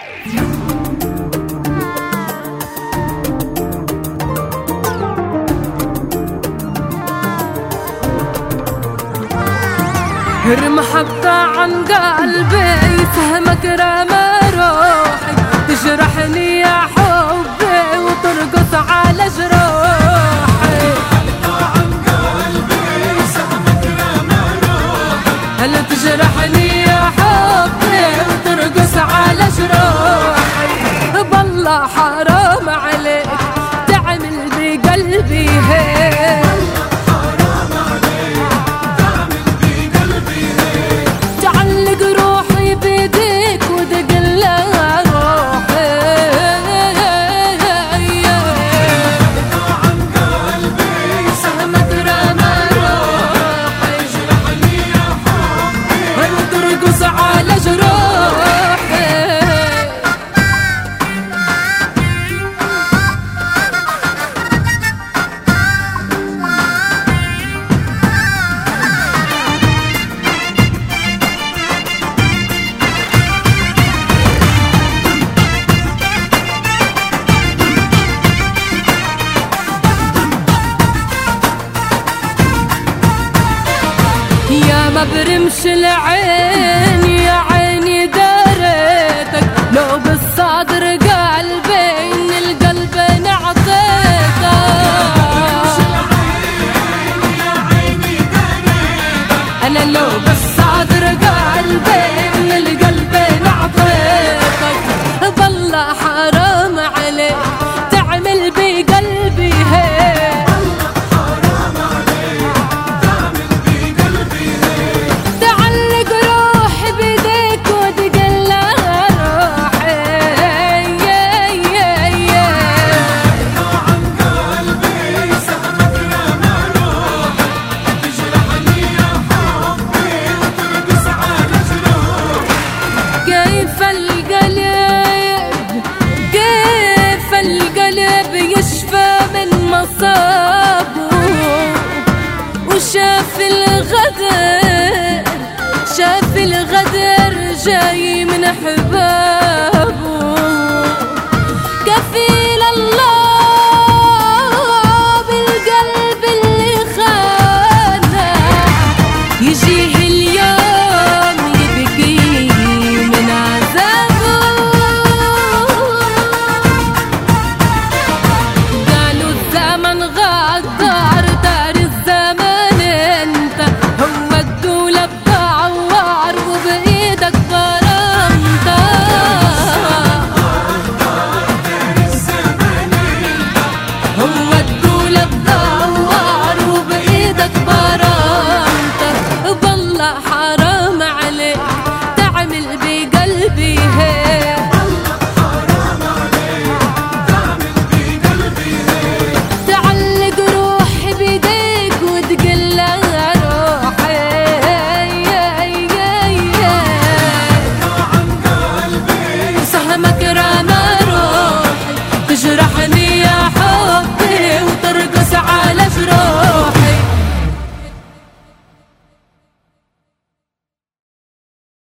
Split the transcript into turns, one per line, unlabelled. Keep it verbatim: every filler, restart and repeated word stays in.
رمحك عن قلبي فهمك رمى روحي، تجرحني يا حبي وترقص على جروحي. عن قلبي فهمك رمى روحي، هلا تجرحني يا حبي وترقص على جروحي. بالله حرام عليك تعمل بقلبي هيك، يا ما برمش العين يا عيني داريتك، لو بالصدر قلبي ان القلب نعطيتك. يا عيني داريتك انا لو بالصدر قلبي ان القلب نعطيتك. بالله حرام عليك تعمل بقلبي هيك، وشاف الغدر شاف الغدر جاي من حب